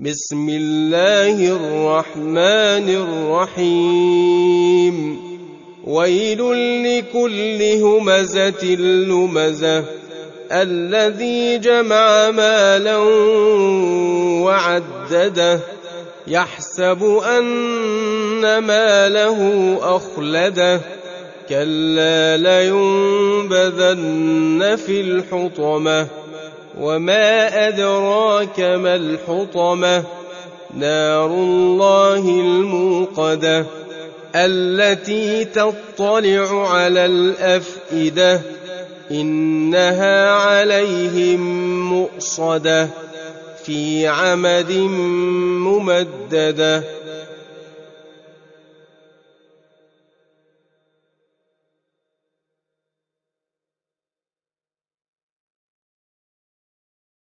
بسم الله الرحمن الرحيم ويل لكل همزة لمزة الذي جمع مالا وعدده يحسب أن ماله أخلده كلا لينبذن في الحطمة وما أدراك ما الحطمة نار الله الموقدة التي تطلع على الأفئدة إنها عليهم مؤصدة في عمد ممددة